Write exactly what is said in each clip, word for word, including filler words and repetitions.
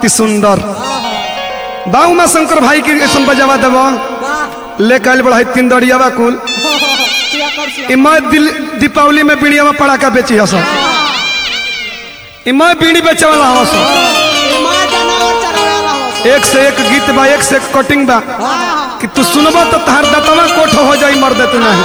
अति सुंदर बाऊ मा शंकर भाई की ऐसा बजावा देव ले कल बढ़ाई तीन दरियावा कुल इमा दिल दीपावली में बीड़िया में पड़ाका बेची हस इमा बीड़ी बेचे वाला हस एक से एक गीत बा एक से एक कटिंग बा कि तू सुनबा तो तहार दतवा कोठ हो जाई मर्द तू नहीं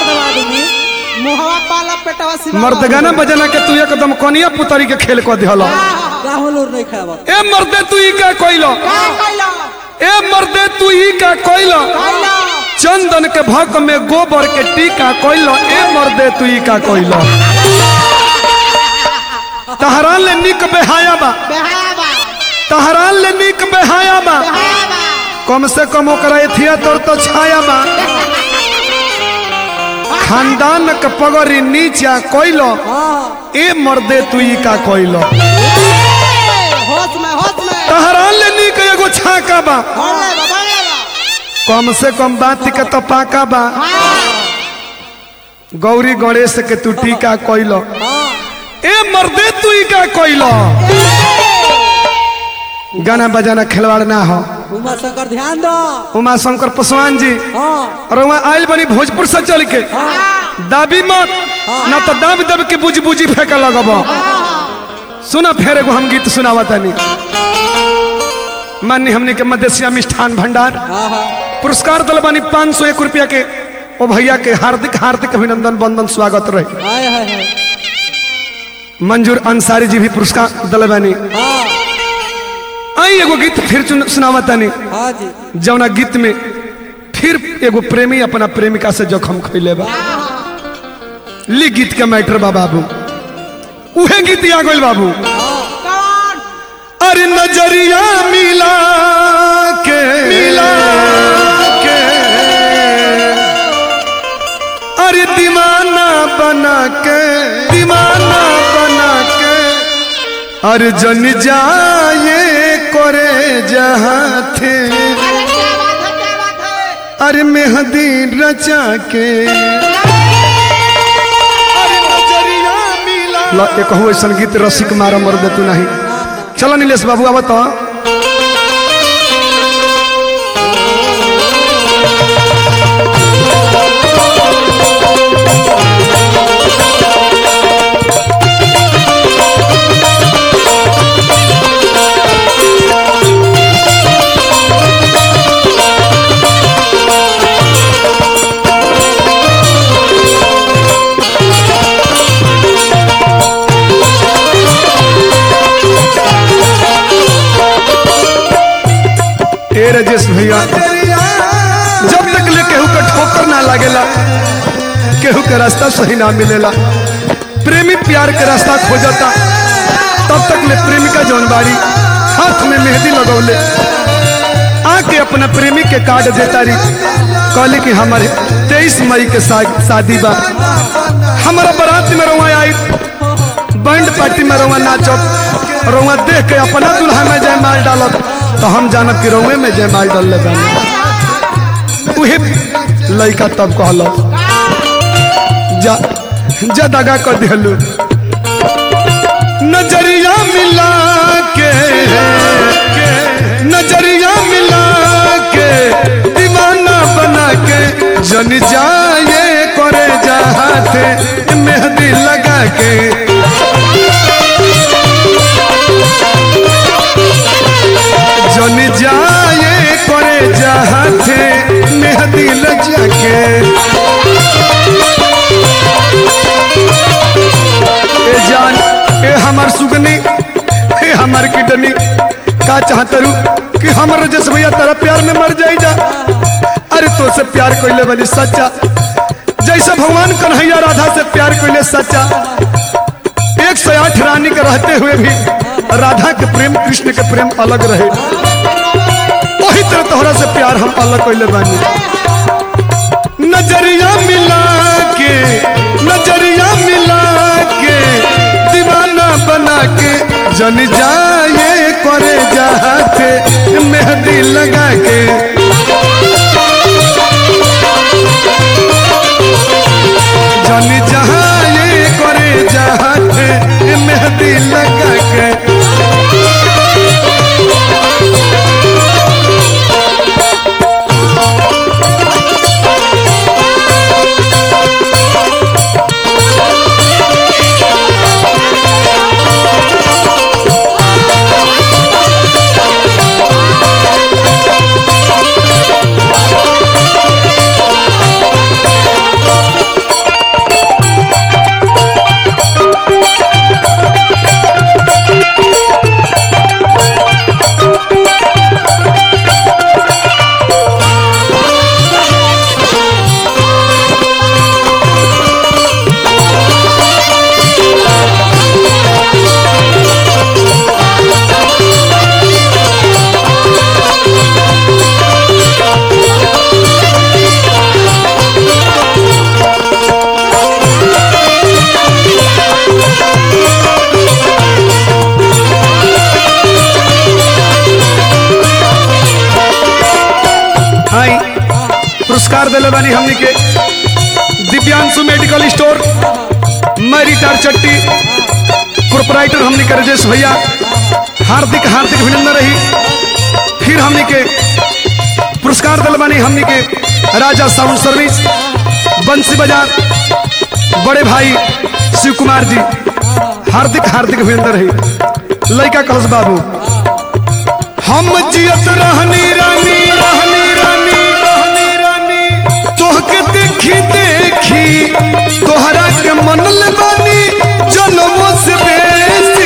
मर्द गाना बजाना के तू एकदम कनिया पुतरी के खेल को दिहला ए मर्दे तू ई का कोइलो ए मर्दे तू ई का कोइलो चंदन के भक में गोबर के टीका कोइलो ए मर्दे तू ई का कोइलो तहरान ले निक बेहाया बा तहरान ले निक बेहाया बा कम से कम ओकरा एथिया तोर तो छाया बा खानदान के पगड़ी नीचा कोइलो ए मर्दे तू ई का कोइलो तहरान ले निक एगो छाका बा कम से कम बात के तो पाका बा गौरी गणेश के तू टीका कोइलो ए मर्दे तू ई का कोइलो गाना बजाना खिलवाड़ ना हो उमा शंकर ध्यान दो उमा शंकर पासवान जी और वहाँ आयल बनी भोजपुर से चल के दाबी मत ना तो दाब दब के बुझ बुझी फेंक लगब सुना फेर एगो हम गीत सुनावा तनी मान्य हमने के मदेशिया मिष्ठान भंडार पुरस्कार दल बानी पाँच सौ एक रुपया के ओ भैया के हार्दिक हार्दिक अभिनंदन बंदन स्वागत रहे मंजूर अंसारी जी भी पुरस्कार दल बानी आई एगो गीत फिर सुनावा तनी जौना गीत में फिर एगो प्रेमी अपना प्रेमिका से जोखम खैले बा ली गीत के मैटर बा बाबू उहे गीत आ गइल बाबू अरे नजरिया मिला के मिला के अरे दीवाना बना के दीवाना बना के अरे जन जाए करे जहाँ थे अरे मेहंदी रचा के एक हो संगीत रसिक मारा मर दे तू नहीं चलो नीलेश बाबू अब तो राजेश भैया जब तक ले केहू का ठोकर ना लागेला केहू के रास्ता सही ना मिलेला प्रेमी प्यार के रास्ता खोजता तब तक ले प्रेमिका जौन बाड़ी हाथ में मेहंदी लगौले आके अपना प्रेमी के कार्ड देता रही कहली कि हमारे तेईस मई के शादी बा हमारा बारात में रवा आई बैंड पार्टी में रवा नाचब रवा देख के अपना दुल्हा में जयमाल डालत तो हम जानब कि रउए में जयमाल डाल ले उहे लड़का तब कहल जा जा दगा कर दिलू नजरिया मिला के नजरिया मिला के दीवाना बना के जन जाए करे जहाते मेहंदी लगा के जन जाए करे जहाते मेहंदी लगा के ए जान ए हमार सुगनी ए हमार किडनी का चाहत रू कि हमर जस भैया तेरा प्यार में मर जाई जा अरे तो से प्यार कोइले बनी सच्चा जैसे भगवान कन्हैया राधा से प्यार कोइले सच्चा एक सौ आठ रानी के रहते हुए भी राधा के प्रेम कृष्ण के प्रेम अलग रहे वही तरह तोहरा से प्यार हम अलग कोइले बनी नजरिया मिला के नजरिया मिला के दीवाना बना के जन जाए करे जाते मेहंदी लगा के जन जाए करे जाते मेहंदी लगा के पुरस्कार दिले बानी हमनी के दिव्यांशु मेडिकल स्टोर मैरिटार चट्टी प्रोपराइटर हमनी के राजेश भैया हार्दिक हार्दिक अभिनंदन रही। फिर हमनी के पुरस्कार दिले बानी हमनी के राजा साउंड सर्विस बंसी बाजार बड़े भाई शिव कुमार जी हार्दिक हार्दिक अभिनंदन रही। लड़का कहस बाबू हम जियत रहनी रानी रहनी रानी रहनी रानी तोहके देखी देखी तोहरा के मन ले बानी जन्मों से बेसी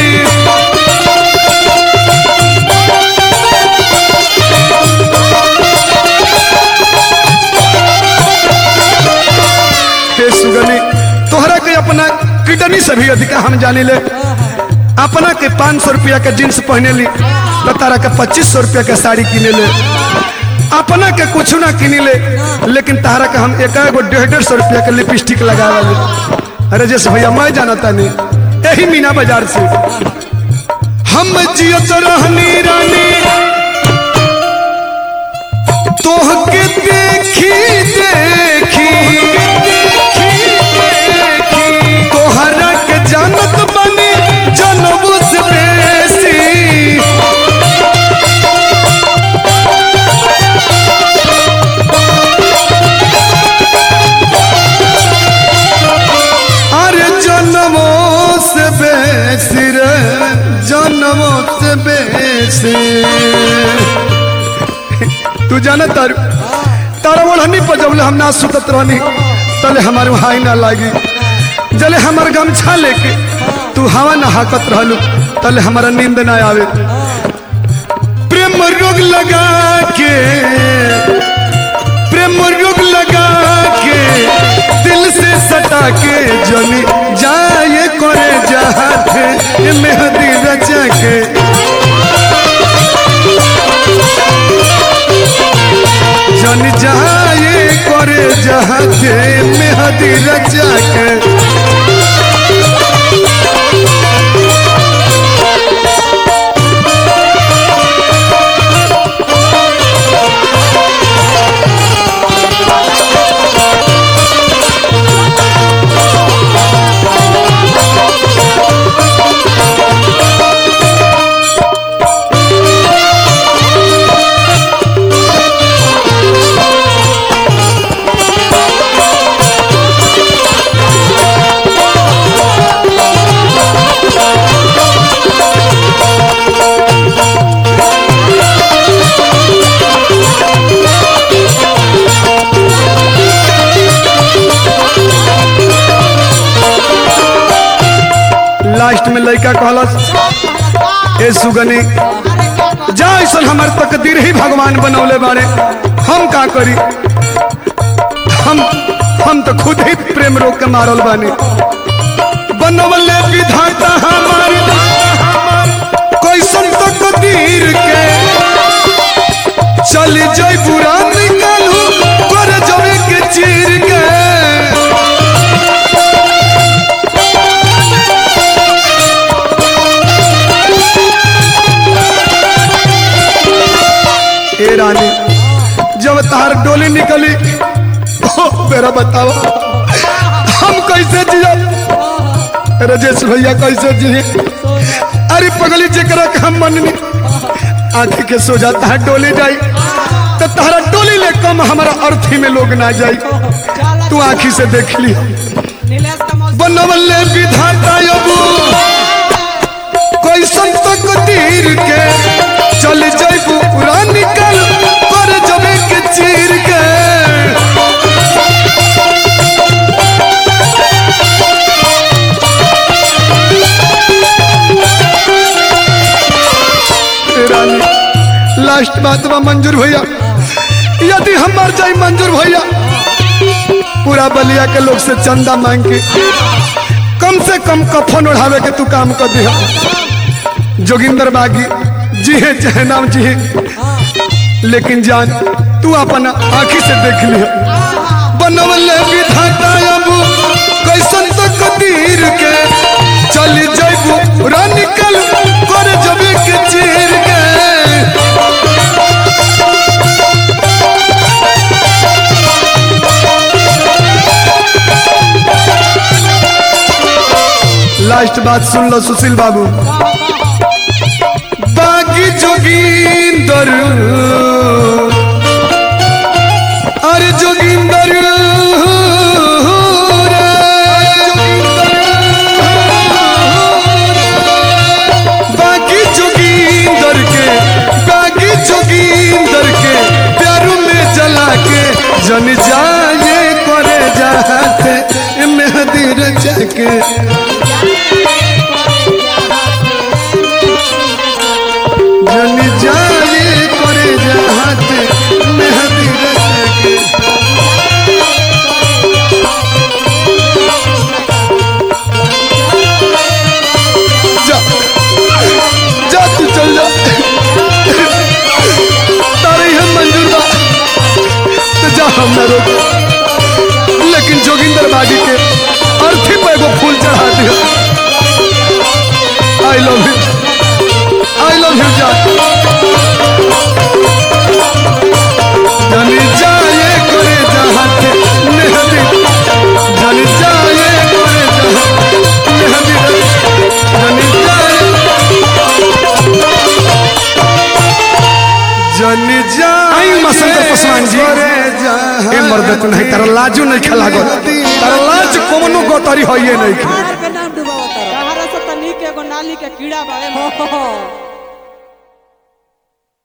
हे सुगनी तोहरा के अपना किडनी से भी अधिक हम जाने ले। अपना के पाँच सौ रुपया के जींस पहने ली तो तारा के पच्चीस सौ रुपया के साड़ी किने ले। अपना के कुछ ना किने ले लेकिन तारा के हम एक एगो डेढ़ डेढ़ सौ रुपया के लिपस्टिक लगावा ले। राजेश भैया मैं जानता नहीं यही मीना बाजार से हम जियत रहनी रानी तोहके देखी देखी तोहरा के जानत बनी जनबू से बेसी अरे जनमों से बेसी रे जनमों से बेसी तू जाना तारू तारा ओढ़नी पर जब हम ना सुतत रहनी तले हमारे हाई ना लागी जले हमार गमछा लेके तू हवा ना हाकत रहलू तले हमारा नींद ना आवे। प्रेम रोग लगा के प्रेम रोग लगा के दिल से सटा के जनी जाए करे जहाथे मेहंदी रचा के जन जाए करे जहाथे मेहंदी रचा के लास्ट में लड़का कहलस ए सुगनी जा ऐसा हमार तकदीर ही भगवान बनौले बारे हम का करी हम हम तो खुद ही प्रेम रोग के मारल बानी बनवले विधाता हमारे कैसन तकदीर के चली जाई बुरा निकालू कर जवे के चीर के रानी जब तार डोली निकली ओ मेरा बताओ हम कैसे जिए राजेश भैया कैसे जिए। अरे पगली जरा हम मननी आंख के सो जाता है डोली जाई तो तारा डोली ले कम हमारा अर्थी में लोग ना जाई तू आंखी से देख ली बनवले विधाता अबू कैसन तकदीर के चल जाइबू पूरा निकल पर जबे के चीर के रानी लास्ट बात बा मंजूर भैया यदि हम मर जाए मंजूर भैया पूरा बलिया के लोग से चंदा मांग के कम से कम कफन उड़ावे के तू काम कर दिया। जोगिंदर बागी जी है चाहे नाम जी है लेकिन जान तू अपना आंखी से देख लिया बनवले विधाता अबू कैसन तकदीर के चल जाइबू पूरा निकल कर जबे के चीर के बात सुन लो सुशील बाबू। बागी जोगिंदर अरे जोगिंदर बागी जोगिंदर के बागी जोगिंदर के प्यार में जला के जन जाए करे जाते मेहदी रचा के जन जाए करे जाते मेहदी रचा के जा जा तू चल जा तारे हम मंजूर बा तो जा हम न रोको लेकिन जोगिंदर बागी के अर्थी पे एगो फूल चढ़ा दिया। I love you I love you जा जानी जाए करे जहाते मेहदी जानी जाए करे जहाते मेहदी जानी जाए जानी जाए आई मसंद पसवान जी ए मर्द को नहीं तारा लाजू नहीं खला गो तारा लाज कोनो गोतरी होइए नहीं के नाम डुबावता रहा से तनी के एगो नाली के कीड़ा बाड़े